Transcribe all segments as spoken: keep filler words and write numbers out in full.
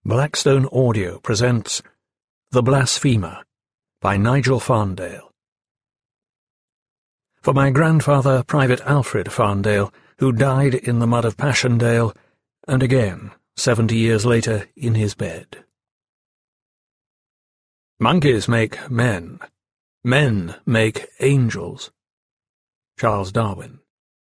Blackstone Audio presents The Blasphemer by Nigel Farndale. For my grandfather, Private Alfred Farndale, who died in the mud of Passchendaele, and again, seventy years later, in his bed. Monkeys make men. Men make angels. Charles Darwin.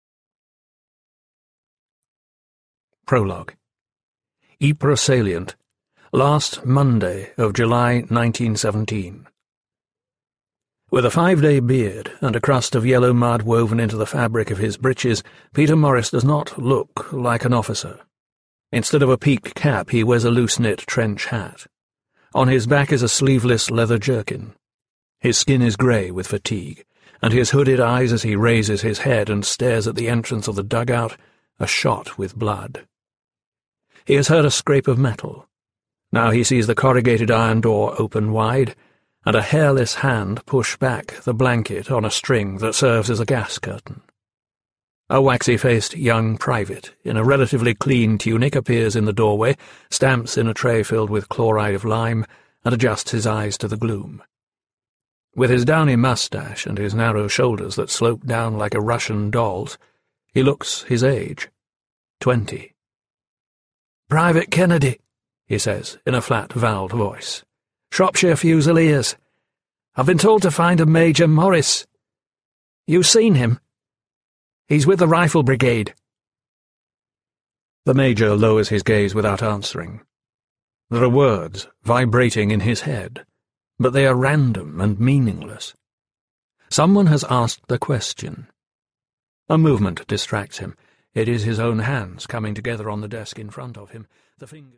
Prologue. Ypres Salient, last Monday of July nineteen seventeen. With a five-day beard and a crust of yellow mud woven into the fabric of his breeches, Peter Morris does not look like an officer. Instead of a peaked cap, he wears a loose-knit trench hat. On his back is a sleeveless leather jerkin. His skin is grey with fatigue, and his hooded eyes as he raises his head and stares at the entrance of the dugout are shot with blood. He has heard a scrape of metal. Now he sees the corrugated iron door open wide, and a hairless hand push back the blanket on a string that serves as a gas curtain. A waxy-faced young private in a relatively clean tunic appears in the doorway, stamps in a tray filled with chloride of lime, and adjusts his eyes to the gloom. With his downy moustache and his narrow shoulders that slope down like a Russian doll's, he looks his age, twenty. "Private Kennedy," he says, in a flat, vowelled voice. "Shropshire Fusiliers. I've been told to find a Major Morris. You seen him? He's with the Rifle Brigade." The Major lowers his gaze without answering. There are words vibrating in his head, but they are random and meaningless. Someone has asked the question. A movement distracts him. It is his own hands coming together on the desk in front of him. The finger